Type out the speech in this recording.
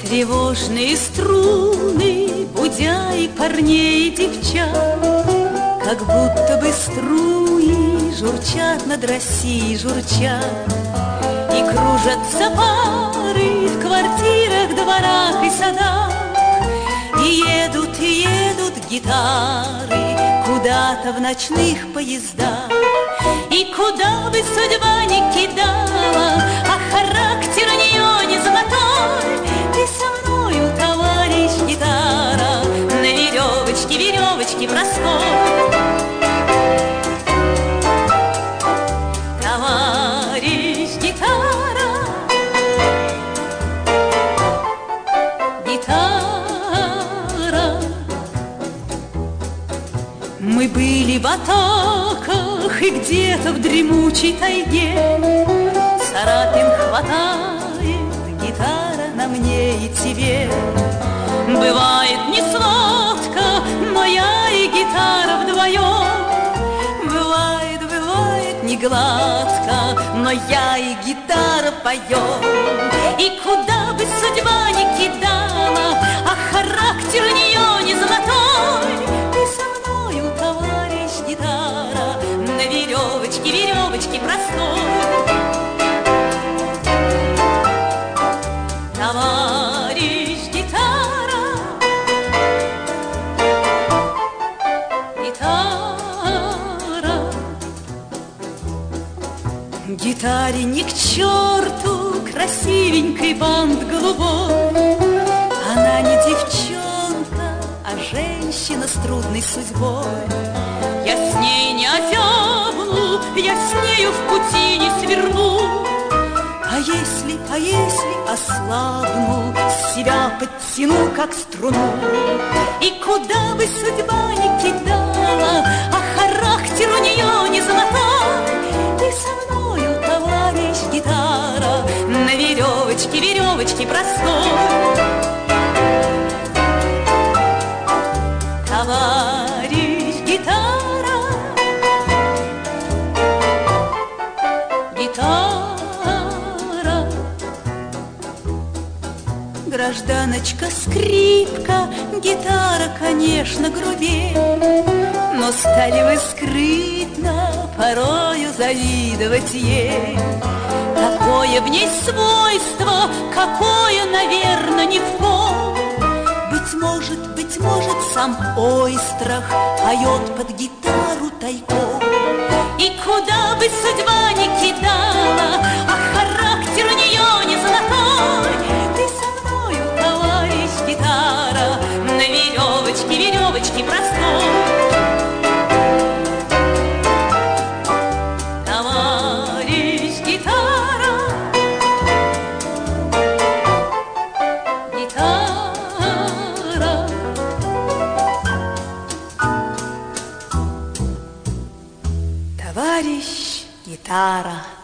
Тревожные струны, будя и парней, и девчат, как будто бы струи журчат над Россией, журчат. И кружатся пары в квартирах, дворах и садах, и едут гитары куда-то в ночных поездах. И куда бы судьба ни кидала, а характер у нее не золотой, ты со мною, товарищ гитара, на веревочке, веревочке простой. Товарищ гитара, гитара. Мы были в атаках и где-то в дремучей тайге. Сарапин хватает, гитара на мне и тебе. Бывает не сладко, но я и гитара вдвоем. Бывает не гладко, но я и гитара поем. И куда бы судьба ни кидала, а характер у нее не золотой, ты со мною, товарищ гитара, на веревочке, веревочке простой. Товарищ гитара, гитара. Гитаре ни к черту красивенький бант голубой. Она не девчонка, а женщина с трудной судьбой. Я с ней не озябну, я с нею в пути не сверну. А если ослабну, себя подтяну, как струну. И куда бы судьба ни кидала, а характер у нее не золотой, ты со мною, товарищ гитара, на веревочке, веревочке простой. Товарищ гитара, гитара. Гражданочка скрипка, гитара, конечно, грубее, но стали вы скрытно порою завидовать ей. Какое в ней свойство, какое, наверное, не в пол. Быть может, сам Ойстрах поет под гитару тайком. И куда бы судьба ни кидала, а характер у нее не золотой, ты со мною, товарищ гитара, на веревочке, веревочке простой. Товарищ гитара, гитара. Товарищ гитара.